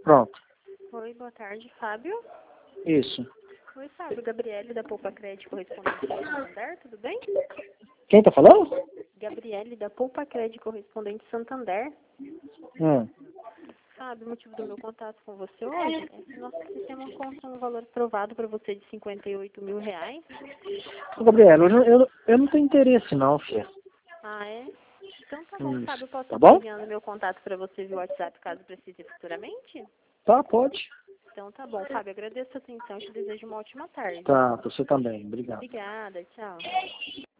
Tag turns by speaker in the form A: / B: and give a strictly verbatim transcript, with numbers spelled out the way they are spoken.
A: Pronto.
B: Oi, boa tarde, Fábio.
A: Isso.
B: Oi, Fábio. Gabriele da Poupa Crédito, correspondente de Santander, tudo bem?
A: Quem tá falando?
B: Gabriele da Poupa Crédito, correspondente de Santander.
A: Hum.
B: Fábio, o motivo do meu contato com você hoje é que nosso sistema consta um valor aprovado para você de cinquenta e oito mil reais.
A: Ô, Gabriela, eu, não- eu, eu não tenho interesse não, filha.
B: Ah, é? Então tá bom,
A: Isso.
B: Fábio. Eu posso
A: Tá
B: estar
A: bom?
B: enviando meu contato para você via WhatsApp caso precise futuramente?
A: Tá, pode.
B: Então tá bom, Fábio. Agradeço a sua atenção e te desejo uma ótima tarde.
A: Tá, você também. Obrigado.
B: Obrigada, tchau.